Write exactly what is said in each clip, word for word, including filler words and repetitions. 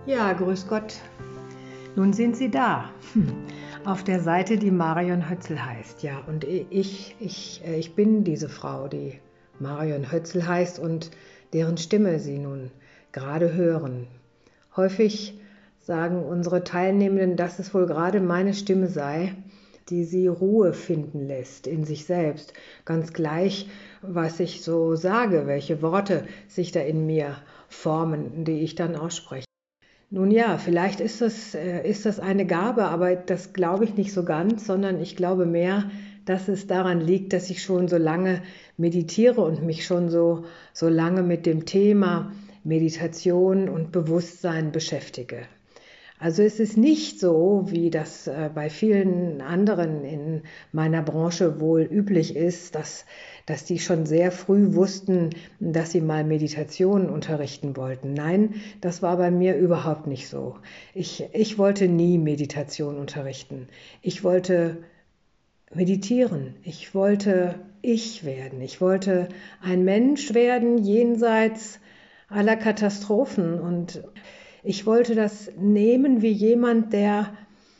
Ja, grüß Gott. Nun sind Sie da. Hm. Auf der Seite, die Marion Hötzl heißt. Ja, und ich, ich, ich bin diese Frau, die Marion Hötzl heißt und deren Stimme Sie nun gerade hören. Häufig sagen unsere Teilnehmenden, dass es wohl gerade meine Stimme sei, die sie Ruhe finden lässt in sich selbst. Ganz gleich, was ich so sage, welche Worte sich da in mir formen, die ich dann ausspreche. Nun ja, vielleicht ist das, äh, ist das eine Gabe, aber das glaube ich nicht so ganz, sondern ich glaube mehr, dass es daran liegt, dass ich schon so lange meditiere und mich schon so, so lange mit dem Thema Meditation und Bewusstsein beschäftige. Also es ist nicht so, wie das äh, bei vielen anderen in meiner Branche wohl üblich ist, dass, dass die schon sehr früh wussten, dass sie mal Meditation unterrichten wollten. Nein, das war bei mir überhaupt nicht so. Ich, ich wollte nie Meditation unterrichten. Ich wollte meditieren. Ich wollte ich werden. Ich wollte ein Mensch werden jenseits aller Katastrophen und ich wollte das nehmen wie jemand, der,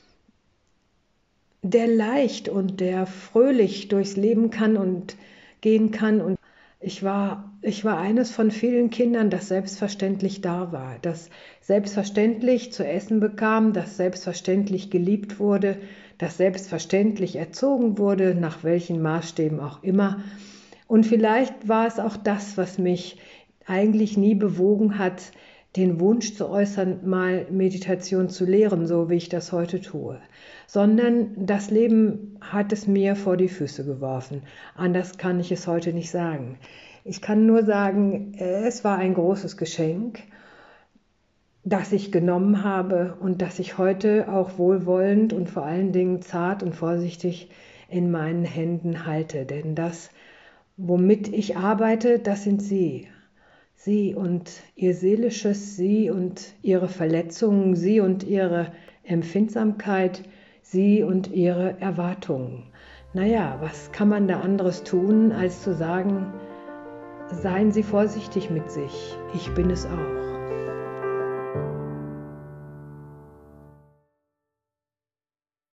der leicht und der fröhlich durchs Leben kann und gehen kann. Und ich war, ich war eines von vielen Kindern, das selbstverständlich da war, das selbstverständlich zu essen bekam, das selbstverständlich geliebt wurde, das selbstverständlich erzogen wurde, nach welchen Maßstäben auch immer. Und vielleicht war es auch das, was mich eigentlich nie bewogen hat, den Wunsch zu äußern, mal Meditation zu lehren, so wie ich das heute tue, sondern das Leben hat es mir vor die Füße geworfen. Anders kann ich es heute nicht sagen. Ich kann nur sagen, es war ein großes Geschenk, das ich genommen habe und das ich heute auch wohlwollend und vor allen Dingen zart und vorsichtig in meinen Händen halte. Denn das, womit ich arbeite, das sind Sie. Sie und ihr seelisches, Sie und ihre Verletzungen, Sie und ihre Empfindsamkeit, Sie und ihre Erwartungen. Naja, was kann man da anderes tun, als zu sagen, seien Sie vorsichtig mit sich, ich bin es auch.